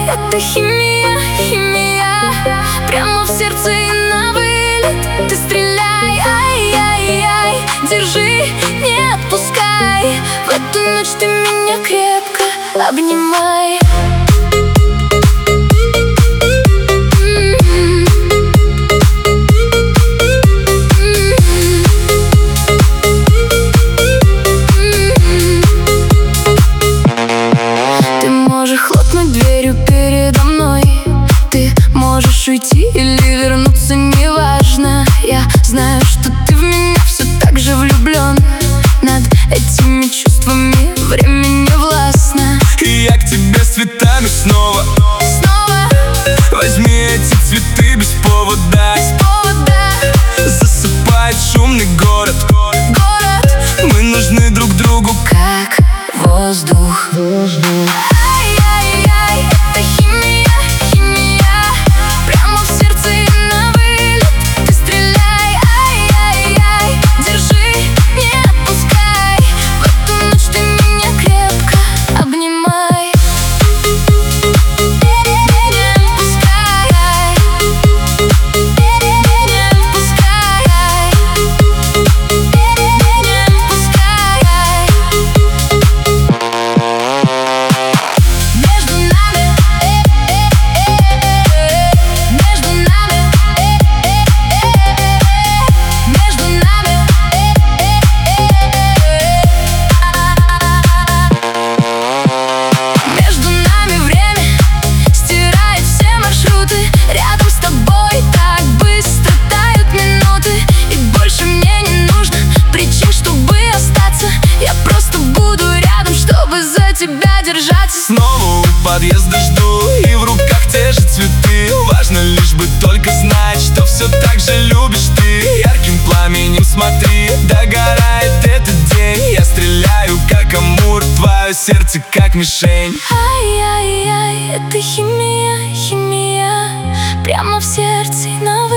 это химия, химия. Прямо в сердце и на вылет. Ты стреляй, ай-яй-яй. Держи, не отпускай. В эту ночь ты меня крепко обнимай. Ты можешь хлопнуть дверью передо мной. Ты можешь уйти или вернуться, неважно. Я знаю, что ты в меня все так же влюблен. Над этими чувствами время не властно. И я к тебе с цветами снова. Возьми эти цветы без повода. Засыпает шумный город. Мы нужны друг другу, как воздух. Ай-яй-яй, это химия, химия. Прямо в сердце и на вылет. Ты стреляй, ай-яй-яй. Держи, не отпускай. В эту ночь ты меня крепко обнимай. Не отпускай. Не отпускай. Не отпускай. Между нами, между нами, между нами. Между нами время стирает все маршруты. Рядом с тобой так быстро тают минуты. И больше мне не нужно причин, чтобы остаться. Я просто буду рядом, чтобы за тебя держаться. снова у подъезда жду. И в руках те же цветы. Важно лишь бы только знать, что все так же любишь ты. Ярким пламенем смотри, догорает этот день. Я стреляю как амур, твое сердце как мишень. Ай-яй-яй, это химия, химия. Прямо в сердце и на